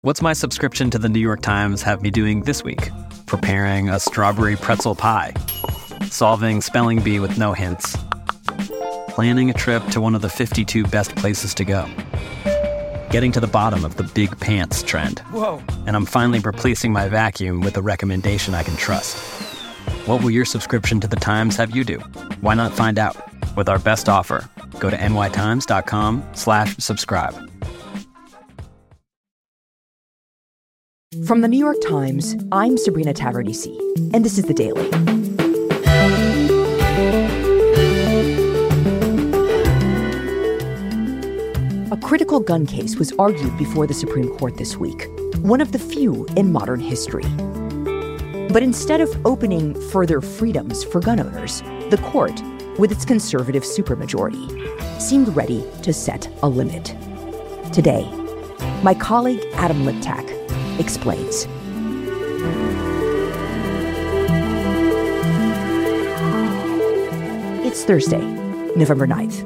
What's my subscription to the New York Times have me doing this week? Preparing a strawberry pretzel pie, solving spelling bee with no hints, planning a trip to one of the 52 best places to go, getting to the bottom of the big pants trend. Whoa. And I'm finally replacing my vacuum with a recommendation I can trust. What will your subscription to the Times have you do? Why not find out? With our best offer, go to nytimes.com/subscribe. From the New York Times, I'm Sabrina Tavernise, and this is The Daily. A critical gun case was argued before the Supreme Court this week, one of the few in modern history. But instead of opening further freedoms for gun owners, the court, with its conservative supermajority, seemed ready to set a limit. Today, my colleague Adam Liptak explains. It's Thursday, November 9th.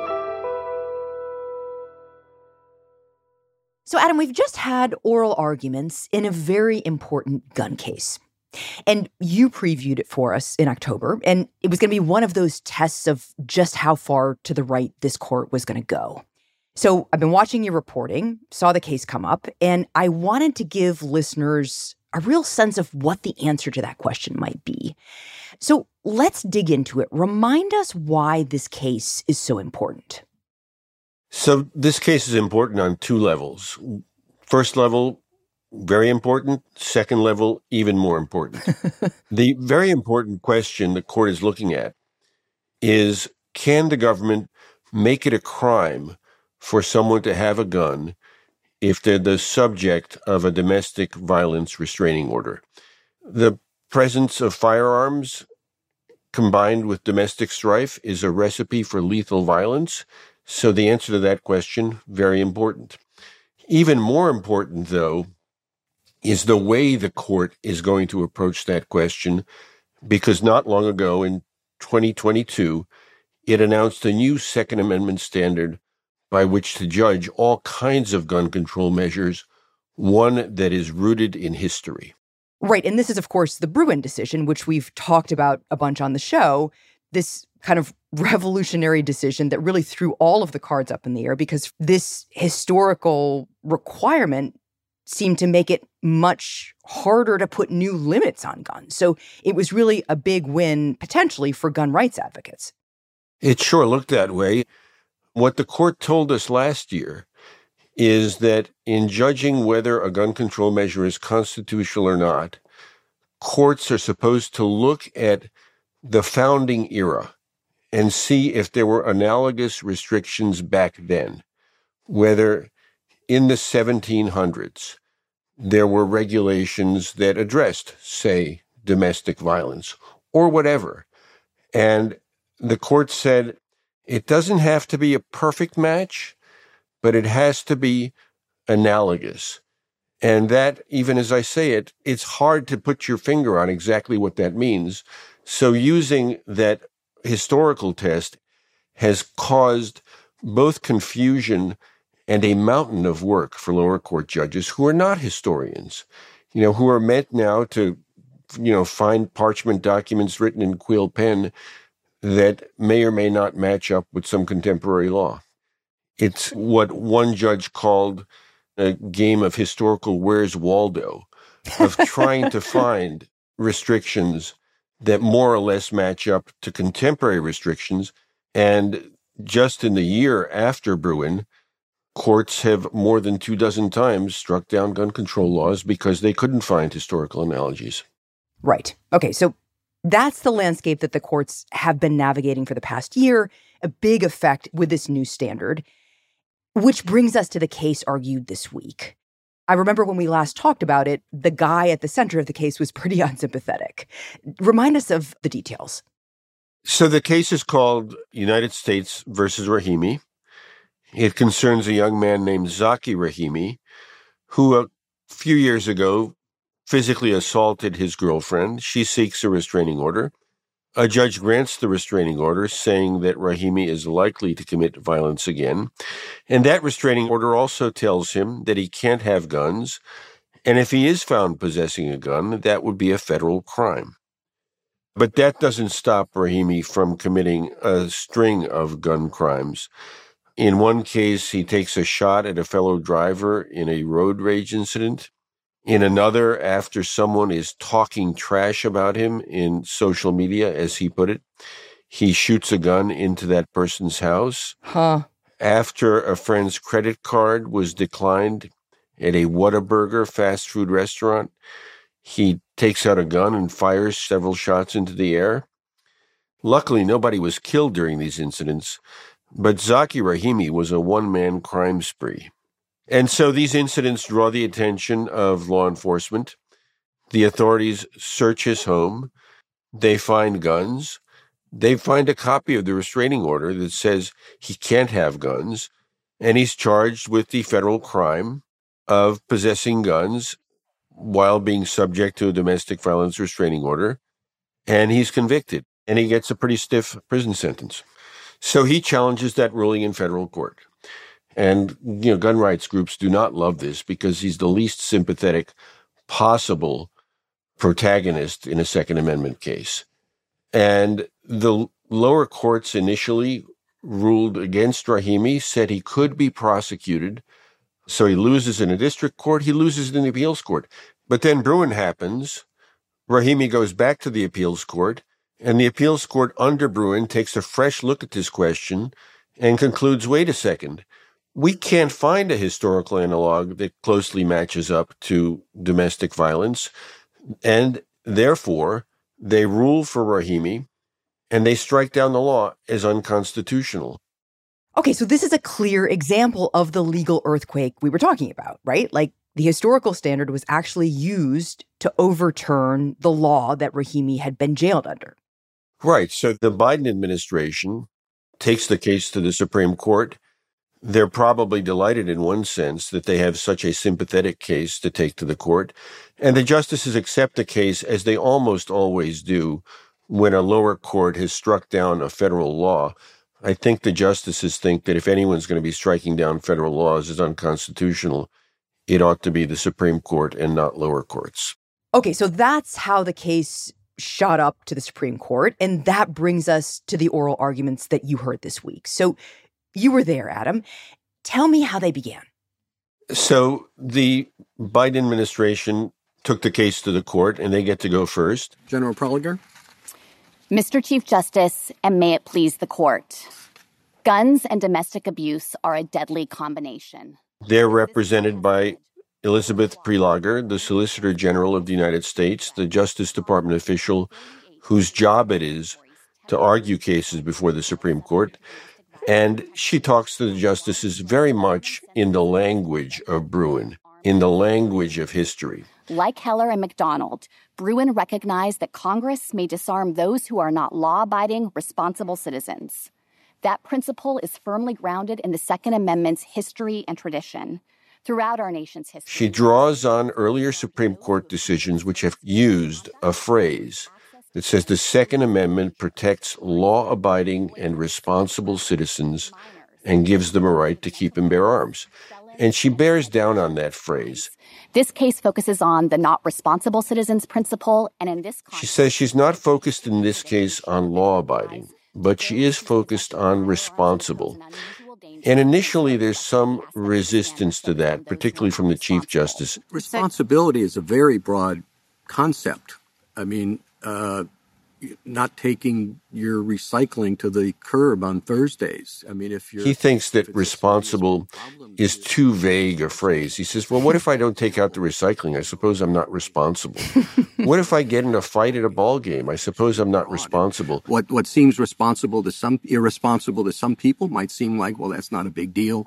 So, Adam, we've just had oral arguments in a very important gun case. And you previewed it for us in October, and it was going to be one of those tests of just how far to the right this court was going to go. So I've been watching your reporting, saw the case come up, and I wanted to give listeners a real sense of what the answer to that question might be. So let's dig into it. Remind us why this case is so important. So this case is important on two levels. First level, very important. Second level, even more important. The very important question the court is looking at is, can the government make it a crime for someone to have a gun if they're the subject of a domestic violence restraining order? The presence of firearms combined with domestic strife is a recipe for lethal violence. So the answer to that question, very important. Even more important, though, is the way the court is going to approach that question, because not long ago in 2022, it announced a new Second Amendment standard by which to judge all kinds of gun control measures, one that is rooted in history. Right. And this is, of course, the Bruen decision, which we've talked about a bunch on the show, this kind of revolutionary decision that really threw all of the cards up in the air because this historical requirement seemed to make it much harder to put new limits on guns. So it was really a big win, potentially, for gun rights advocates. It sure looked that way. What the court told us last year is that in judging whether a gun control measure is constitutional or not, courts are supposed to look at the founding era and see if there were analogous restrictions back then, whether in the 1700s there were regulations that addressed, say, domestic violence or whatever. And the court said, it doesn't have to be a perfect match, but it has to be analogous. And that, even as I say it, it's hard to put your finger on exactly what that means. So using that historical test has caused both confusion and a mountain of work for lower court judges who are not historians, who are meant now to, find parchment documents written in quill pen that may or may not match up with some contemporary law. It's what one judge called a game of historical Where's Waldo, of trying to find restrictions that more or less match up to contemporary restrictions. And just in the year after Bruen, courts have more than 24 times struck down gun control laws because they couldn't find historical analogies. Right. Okay, so that's the landscape that the courts have been navigating for the past year, a big effect with this new standard, which brings us to the case argued this week. I remember when we last talked about it, the guy at the center of the case was pretty unsympathetic. Remind us of the details. So the case is called United States versus Rahimi. It concerns a young man named Zaki Rahimi, who a few years ago physically assaulted his girlfriend. She seeks a restraining order. A judge grants the restraining order, saying that Rahimi is likely to commit violence again. And that restraining order also tells him that he can't have guns. And if he is found possessing a gun, that would be a federal crime. But that doesn't stop Rahimi from committing a string of gun crimes. In one case, he takes a shot at a fellow driver in a road rage incident. In another, after someone is talking trash about him in social media, as he put it, he shoots a gun into that person's house. After a friend's credit card was declined at a Whataburger fast food restaurant, he takes out a gun and fires several shots into the air. Luckily, nobody was killed during these incidents, but Zaki Rahimi was a one-man crime spree. And so these incidents draw the attention of law enforcement. The authorities search his home. They find guns. They find a copy of the restraining order that says he can't have guns, and he's charged with the federal crime of possessing guns while being subject to a domestic violence restraining order, and he's convicted, and he gets a pretty stiff prison sentence. So he challenges that ruling in federal court. And, gun rights groups do not love this because he's the least sympathetic possible protagonist in a Second Amendment case. And the lower courts initially ruled against Rahimi, said he could be prosecuted. So he loses in a district court, he loses in the appeals court. But then Bruen happens, Rahimi goes back to the appeals court, and the appeals court under Bruen takes a fresh look at this question and concludes, wait a second, we can't find a historical analog that closely matches up to domestic violence. And therefore, they rule for Rahimi, and they strike down the law as unconstitutional. Okay, so this is a clear example of the legal earthquake we were talking about, right? Like, the historical standard was actually used to overturn the law that Rahimi had been jailed under. Right. So the Biden administration takes the case to the Supreme Court. They're probably delighted in one sense that they have such a sympathetic case to take to the court. And the justices accept the case, as they almost always do when a lower court has struck down a federal law. I think the justices think that if anyone's going to be striking down federal laws as unconstitutional, it ought to be the Supreme Court and not lower courts. Okay, so that's how the case shot up to the Supreme Court. And that brings us to the oral arguments that you heard this week. So you were there, Adam. Tell me how they began. So the Biden administration took the case to the court, and they get to go first. General Preliger. Mr. Chief Justice, and may it please the court. Guns and domestic abuse are a deadly combination. They're represented by Elizabeth Preliger, the Solicitor General of the United States, the Justice Department official whose job it is to argue cases before the Supreme Court. And she talks to the justices very much in the language of Bruen, in the language of history. Like Heller and McDonald, Bruen recognized that Congress may disarm those who are not law-abiding, responsible citizens. That principle is firmly grounded in the Second Amendment's history and tradition throughout our nation's history. She draws on earlier Supreme Court decisions which have used a phrase that says the Second Amendment protects law-abiding and responsible citizens and gives them a right to keep and bear arms. And she bears down on that phrase. This case focuses on the not responsible citizens principle, and in this context, she says she's not focused in this case on law-abiding, but she is focused on responsible. And initially, there's some resistance to that, particularly from the Chief Justice. Responsibility is a very broad concept. I mean, not taking your recycling to the curb on Thursdays. I mean, if you're... He thinks that responsible is too vague a phrase. He says, well, what if I don't take out the recycling? I suppose I'm not responsible. What if I get in a fight at a ball game? I suppose I'm not responsible. What seems irresponsible to some people might seem like, well, that's not a big deal.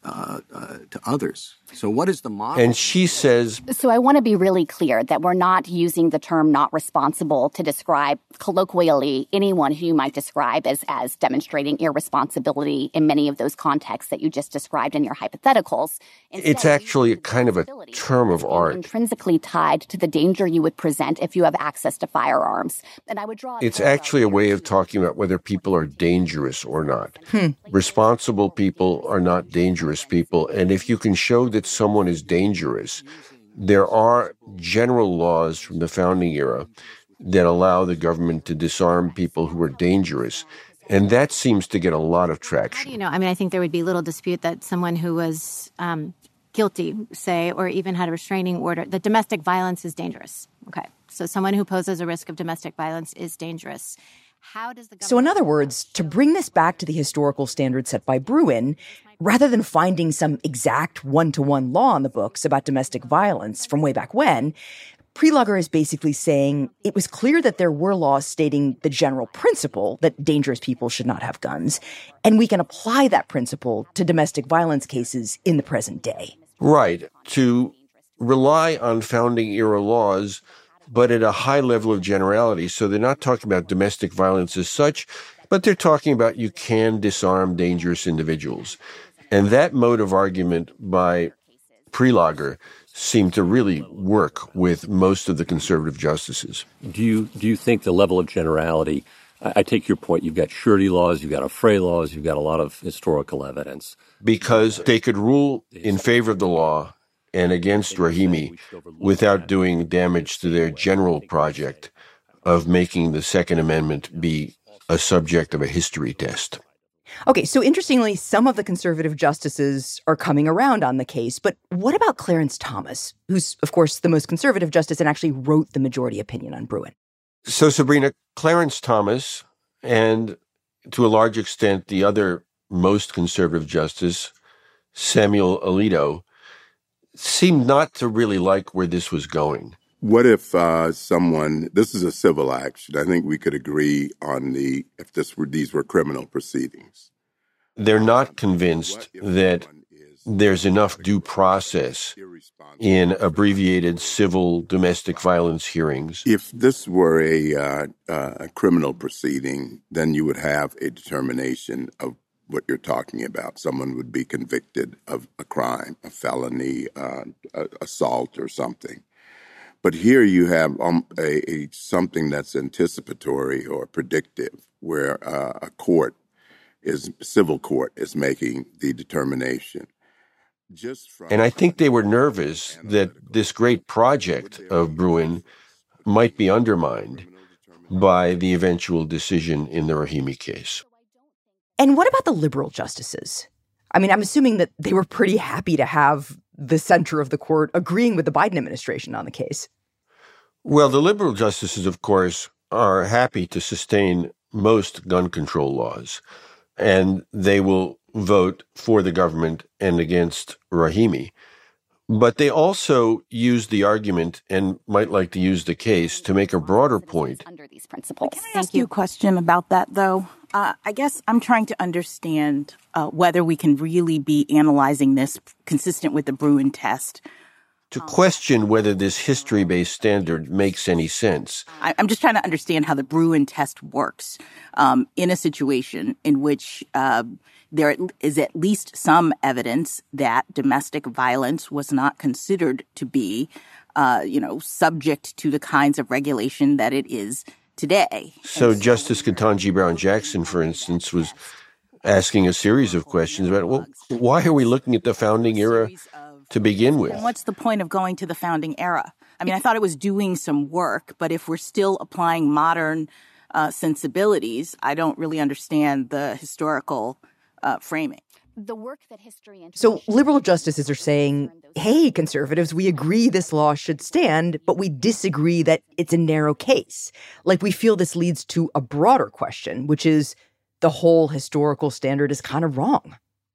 to others. So what is the model? And she says... So I want to be really clear that we're not using the term not responsible to describe colloquially anyone who you might describe as demonstrating irresponsibility in many of those contexts that you just described in your hypotheticals. Instead, it's actually a kind of a term of art. Intrinsically tied to the danger you would present if you have access to firearms. And I would draw... It's actually a way of talking about whether people are dangerous or not. Responsible people are not dangerous people. And if you can show that someone is dangerous, there are general laws from the founding era that allow the government to disarm people who are dangerous. And that seems to get a lot of traction. I think there would be little dispute that someone who was guilty, say, or even had a restraining order, that domestic violence is dangerous. Okay. So someone who poses a risk of domestic violence is dangerous. So in other words, to bring this back to the historical standard set by Bruen, rather than finding some exact one-to-one law in the books about domestic violence from way back when, Prelogar is basically saying it was clear that there were laws stating the general principle that dangerous people should not have guns, and we can apply that principle to domestic violence cases in the present day. Right. To rely on founding era laws, but at a high level of generality. So they're not talking about domestic violence as such, but they're talking about you can disarm dangerous individuals. And that mode of argument by Prelogar seemed to really work with most of the conservative justices. Do you think the level of generality, I take your point, you've got surety laws, you've got affray laws, you've got a lot of historical evidence. Because they could rule in favor of the law and against Rahimi without doing damage to their general project of making the Second Amendment be a subject of a history test. Okay, so interestingly, some of the conservative justices are coming around on the case, but what about Clarence Thomas, who's, of course, the most conservative justice and actually wrote the majority opinion on Bruen? So, Sabrina, Clarence Thomas, and to a large extent the other most conservative justice, Samuel Alito, seemed not to really like where this was going. What if this is a civil action? I think we could agree on if these were criminal proceedings. They're not convinced that there's enough due process in abbreviated civil domestic violence hearings. If this were a criminal proceeding, then you would have a determination of what you're talking about. Someone would be convicted of a crime, a felony, assault or something. But here you have something that's anticipatory or predictive, where a civil court is making the determination. And I think they were nervous that this great project of Bruen might be undermined by the eventual decision in the Rahimi case. And what about the liberal justices? I mean, I'm assuming that they were pretty happy to have the center of the court agreeing with the Biden administration on the case. Well, the liberal justices, of course, are happy to sustain most gun control laws, and they will vote for the government and against Rahimi. But they also use the argument and might like to use the case to make a broader point. Under these principles. Can I ask you a question about that, though? I guess I'm trying to understand whether we can really be analyzing this consistent with the Bruen test. To question whether this history-based standard makes any sense. I'm just trying to understand how the Bruen test works in a situation in which there is at least some evidence that domestic violence was not considered to be, subject to the kinds of regulation that it is today. So Justice Ketanji Brown Jackson, for instance, was asking a series of questions about, well, why are we looking at the founding era to begin with? And what's the point of going to the founding era? I mean, I thought it was doing some work, but if we're still applying modern sensibilities, I don't really understand the historical framing. The work that history and so liberal justices are saying, hey, conservatives, we agree this law should stand, but we disagree that it's a narrow case. Like, we feel this leads to a broader question, which is the whole historical standard is kind of wrong.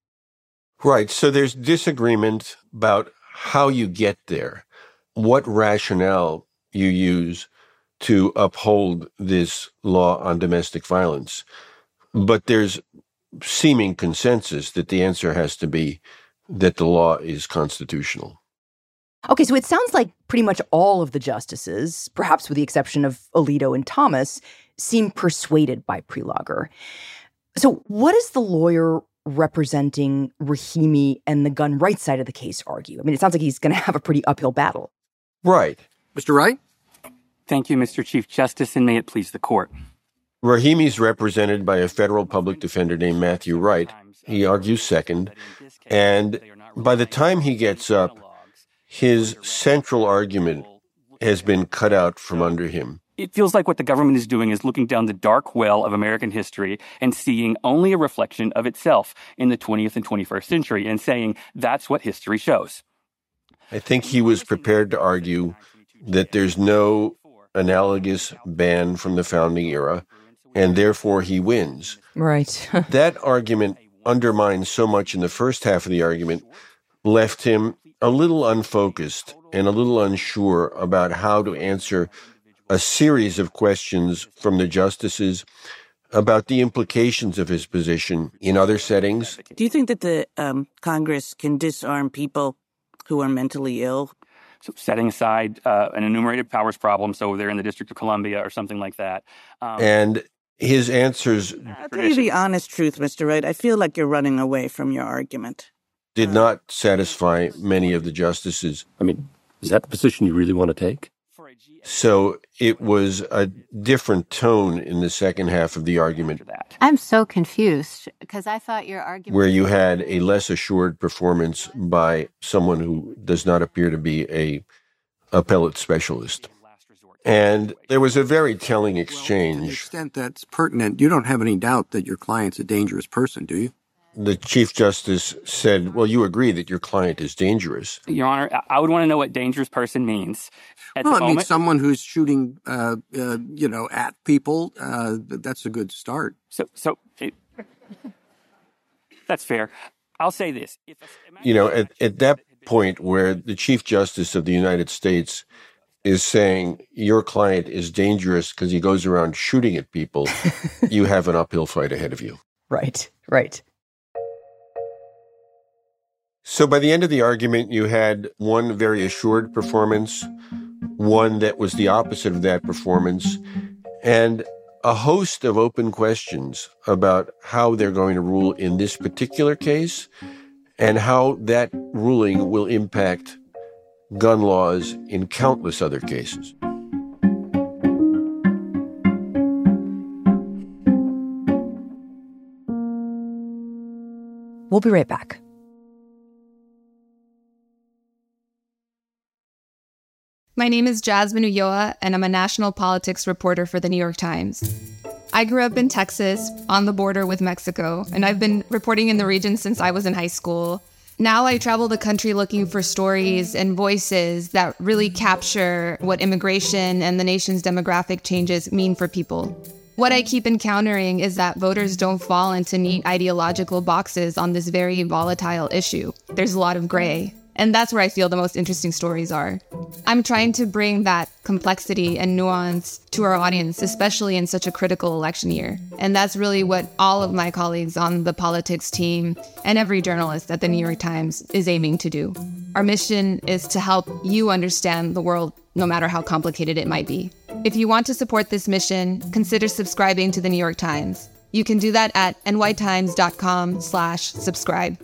Right. So there's disagreement about how you get there, what rationale you use to uphold this law on domestic violence. But there's seeming consensus that the answer has to be that the law is constitutional. Okay, so it sounds like pretty much all of the justices, perhaps with the exception of Alito and Thomas, seem persuaded by Prelogar. So what does the lawyer representing Rahimi and the gun rights side of the case argue? I mean, it sounds like he's going to have a pretty uphill battle. Right. Mr. Wright? Thank you, Mr. Chief Justice, and may it please the court. Rahimi's represented by a federal public defender named Matthew Wright. He argues second, and by the time he gets up, his central argument has been cut out from under him. It feels like what the government is doing is looking down the dark well of American history and seeing only a reflection of itself in the 20th and 21st century and saying that's what history shows. I think he was prepared to argue that there's no analogous ban from the founding era, and therefore he wins. Right. That argument undermined so much in the first half of the argument, left him a little unfocused and a little unsure about how to answer a series of questions from the justices about the implications of his position in other settings. Do you think that the Congress can disarm people who are mentally ill? So setting aside an enumerated powers problem, so they're in the District of Columbia or something like that. And his answers... I'll tell you the honest truth, Mr. Wright. I feel like you're running away from your argument. Did not satisfy many of the justices. I mean, is that the position you really want to take? So it was a different tone in the second half of the argument. I'm so confused because I thought your argument... Where you had a less assured performance by someone who does not appear to be a appellate specialist. And there was a very telling exchange. To the extent that's pertinent, you don't have any doubt that your client's a dangerous person, do you? The Chief Justice said, well, you agree that your client is dangerous. Your Honor, I would want to know what dangerous person means. Well, it means someone who's shooting, at people. That's a good start. That's fair. I'll say this. At that point where the Chief Justice of the United States is saying your client is dangerous because he goes around shooting at people, you have an uphill fight ahead of you. Right. So by the end of the argument, you had one very assured performance, one that was the opposite of that performance, and a host of open questions about how they're going to rule in this particular case and how that ruling will impact gun laws in countless other cases. We'll be right back. My name is Jasmine Ulloa, and I'm a national politics reporter for The New York Times. I grew up in Texas, on the border with Mexico, and I've been reporting in the region since I was in high school. Now I travel the country looking for stories and voices that really capture what immigration and the nation's demographic changes mean for people. What I keep encountering is that voters don't fall into neat ideological boxes on this very volatile issue. There's a lot of gray. And that's where I feel the most interesting stories are. I'm trying to bring that complexity and nuance to our audience, especially in such a critical election year. And that's really what all of my colleagues on the politics team and every journalist at the New York Times is aiming to do. Our mission is to help you understand the world, no matter how complicated it might be. If you want to support this mission, consider subscribing to the New York Times. You can do that at nytimes.com/subscribe.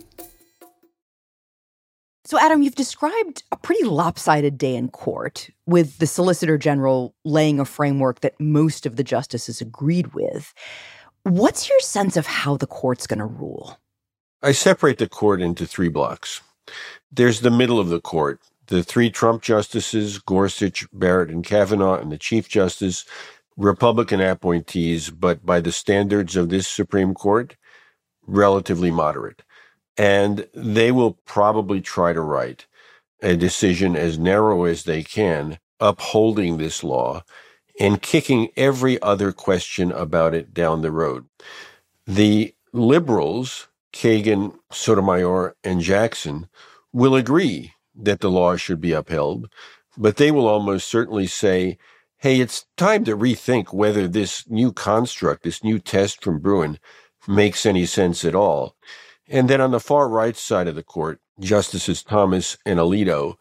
So, Adam, you've described a pretty lopsided day in court, with the Solicitor General laying a framework that most of the justices agreed with. What's your sense of how the court's going to rule? I separate the court into three blocks. There's the middle of the court, the three Trump justices, Gorsuch, Barrett, and Kavanaugh, and the Chief Justice, Republican appointees, but by the standards of this Supreme Court, relatively moderate. And they will probably try to write a decision as narrow as they can, upholding this law and kicking every other question about it down the road. The liberals, Kagan, Sotomayor, and Jackson, will agree that the law should be upheld, but they will almost certainly say, hey, it's time to rethink whether this new construct, this new test from Bruen, makes any sense at all. And then on the far right side of the court, Justices Thomas and Alito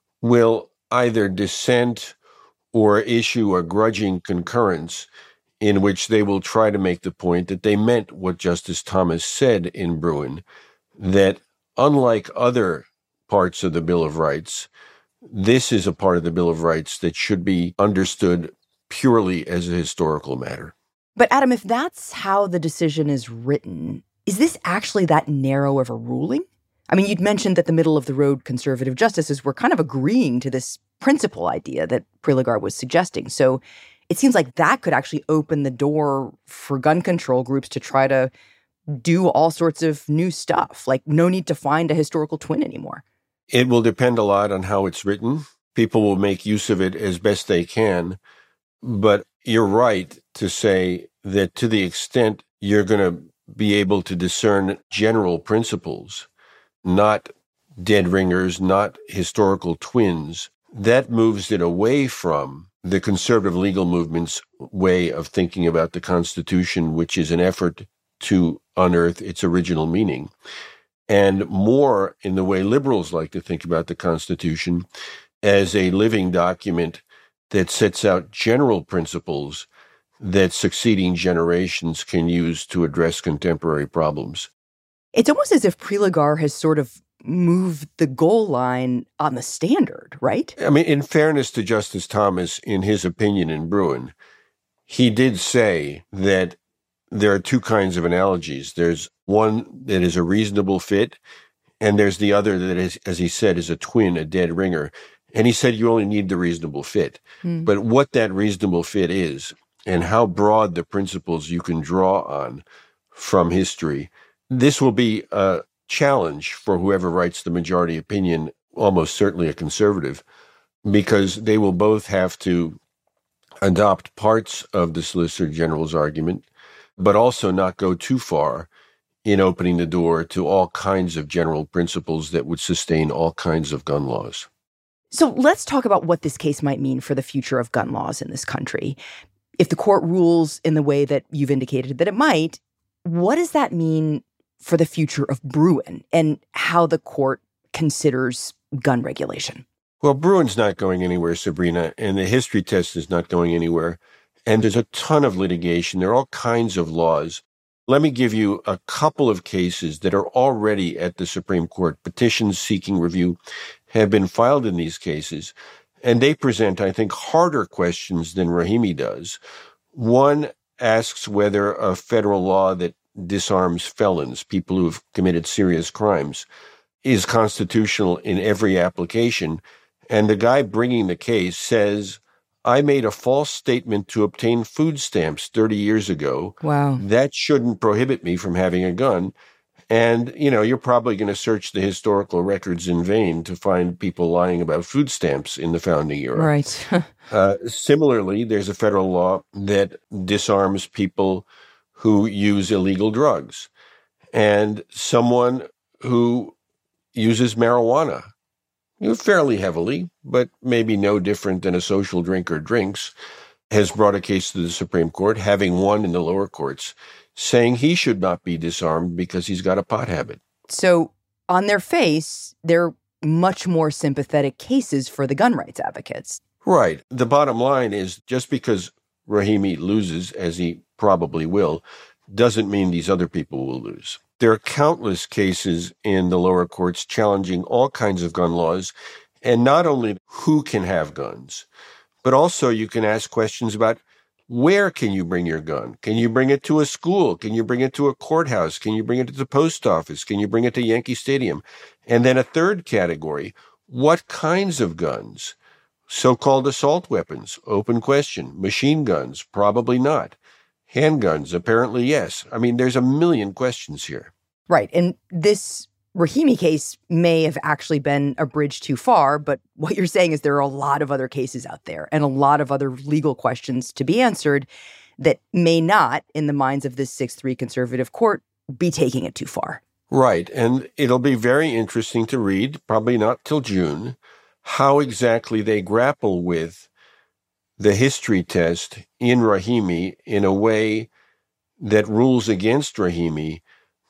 will either dissent or issue a grudging concurrence in which they will try to make the point that they meant what Justice Thomas said in Bruen, that unlike other parts of the Bill of Rights, this is a part of the Bill of Rights that should be understood purely as a historical matter. But Adam, if that's how the decision is written, is this actually that narrow of a ruling? I mean, you'd mentioned that the middle-of-the-road conservative justices were kind of agreeing to this principle idea that Prelogar was suggesting. So it seems like that could actually open the door for gun control groups to try to do all sorts of new stuff, like no need to find a historical twin anymore. It will depend a lot on how it's written. People will make use of it as best they can. But you're right to say that to the extent you're going to be able to discern general principles, not dead ringers, not historical twins, that moves it away from the conservative legal movement's way of thinking about the Constitution, which is an effort to unearth its original meaning, and more in the way liberals like to think about the Constitution as a living document that sets out general principles that succeeding generations can use to address contemporary problems. It's almost as if Prelogar has sort of moved the goal line on the standard, right? I mean, in fairness to Justice Thomas, in his opinion in Bruen, he did say that there are two kinds of analogies. There's one that is a reasonable fit, and there's the other that is, as he said, is a twin, a dead ringer. And he said you only need the reasonable fit. But what that reasonable fit is and how broad the principles you can draw on from history, this will be a challenge for whoever writes the majority opinion, almost certainly a conservative, because they will both have to adopt parts of the Solicitor General's argument, but also not go too far in opening the door to all kinds of general principles that would sustain all kinds of gun laws. So let's talk about what this case might mean for the future of gun laws in this country. If the court rules in the way that you've indicated that it might, what does that mean for the future of Bruen and how the court considers gun regulation? Well, Bruen's not going anywhere, Sabrina, and the history test is not going anywhere. And there's a ton of litigation. There are all kinds of laws. Let me give you a couple of cases that are already at the Supreme Court. Petitions seeking review have been filed in these cases, and they present, I think, harder questions than Rahimi does. One asks whether a federal law that disarms felons, people who have committed serious crimes, is constitutional in every application. And the guy bringing the case says, I made a false statement to obtain food stamps 30 years ago. Wow. That shouldn't prohibit me from having a gun. And, you know, you're probably going to search the historical records in vain to find people lying about food stamps in the founding era. Right. Similarly, there's a federal law that disarms people who use illegal drugs. And someone who uses marijuana, fairly heavily, but maybe no different than a social drinker drinks, has brought a case to the Supreme Court, having won in the lower courts, saying he should not be disarmed because he's got a pot habit. So on their face, they're much more sympathetic cases for the gun rights advocates. Right. The bottom line is just because Rahimi loses, as he probably will, doesn't mean these other people will lose. There are countless cases in the lower courts challenging all kinds of gun laws, and not only who can have guns, but also you can ask questions about where can you bring your gun? Can you bring it to a school? Can you bring it to a courthouse? Can you bring it to the post office? Can you bring it to Yankee Stadium? And then a third category, what kinds of guns? So-called assault weapons, open question. Machine guns, probably not. Handguns, apparently yes. I mean, there's a million questions here. Right. And this Rahimi case may have actually been a bridge too far, but what you're saying is there are a lot of other cases out there and a lot of other legal questions to be answered that may not, in the minds of this 6-3 conservative court, be taking it too far. Right. And it'll be very interesting to read, probably not till June, how exactly they grapple with the history test in Rahimi in a way that rules against Rahimi,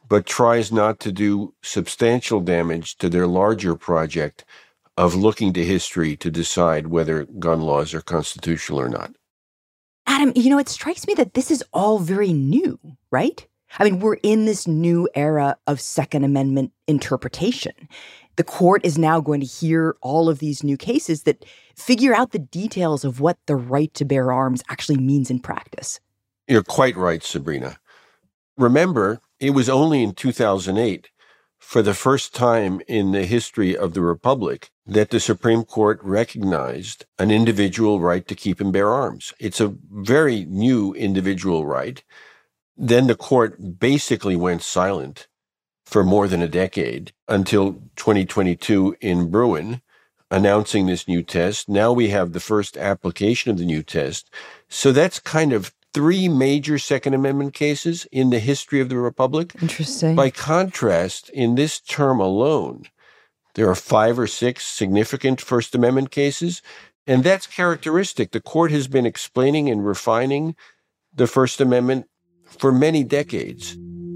but tries not to do substantial damage to their larger project of looking to history to decide whether gun laws are constitutional or not. Adam, it strikes me that this is all very new, right? I mean, we're in this new era of Second Amendment interpretation. The court is now going to hear all of these new cases that figure out the details of what the right to bear arms actually means in practice. You're quite right, Sabrina. Remember, it was only in 2008, for the first time in the history of the Republic, that the Supreme Court recognized an individual right to keep and bear arms. It's a very new individual right. Then the court basically went silent for more than a decade until 2022 in Bruen, announcing this new test. Now we have the first application of the new test. So that's kind of 3 major Second Amendment cases in the history of the Republic. Interesting. By contrast, in this term alone, there are 5 or 6 significant First Amendment cases, and that's characteristic. The court has been explaining and refining the First Amendment for many decades.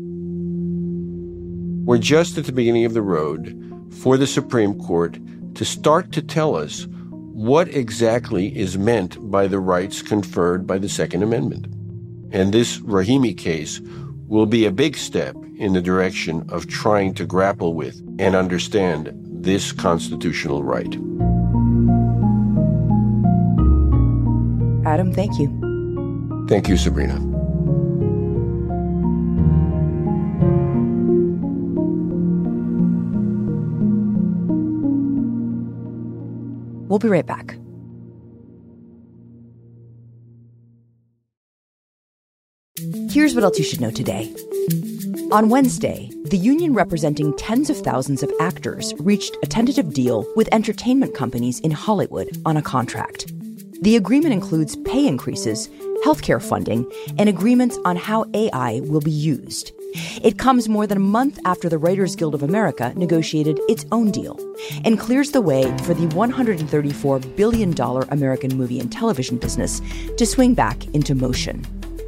We're just at the beginning of the road for the Supreme Court to start to tell us what exactly is meant by the rights conferred by the Second Amendment. And this Rahimi case will be a big step in the direction of trying to grapple with and understand this constitutional right. Adam, thank you. Thank you, Sabrina. We'll be right back. Here's what else you should know today. On Wednesday, the union representing tens of thousands of actors reached a tentative deal with entertainment companies in Hollywood on a contract. The agreement includes pay increases, healthcare funding, and agreements on how AI will be used. It comes more than a month after the Writers Guild of America negotiated its own deal and clears the way for the $134 billion American movie and television business to swing back into motion.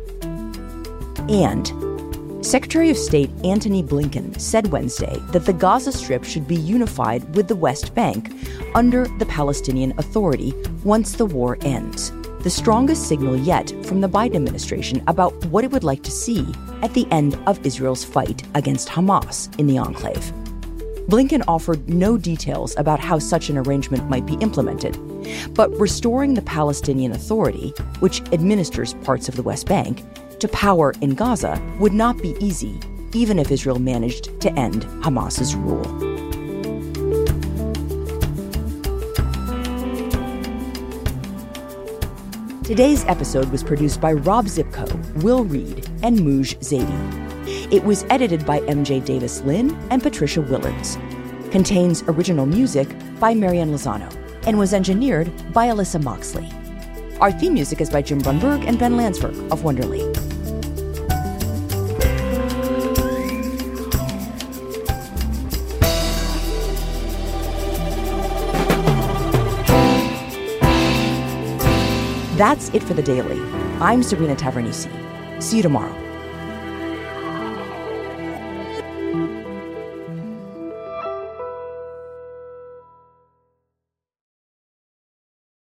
And Secretary of State Antony Blinken said Wednesday that the Gaza Strip should be unified with the West Bank under the Palestinian Authority once the war ends. The strongest signal yet from the Biden administration about what it would like to see at the end of Israel's fight against Hamas in the enclave. Blinken offered no details about how such an arrangement might be implemented, but restoring the Palestinian Authority, which administers parts of the West Bank, to power in Gaza would not be easy, even if Israel managed to end Hamas's rule. Today's episode was produced by Rob Zipko, Will Reed, and Mooj Zaidi. It was edited by MJ Davis-Lynn and Patricia Willards. Contains original music by Marianne Lozano and was engineered by Alyssa Moxley. Our theme music is by Jim Brunberg and Ben Landsberg of Wonderly. That's it for The Daily. I'm Sabrina Tavernisi. See you tomorrow.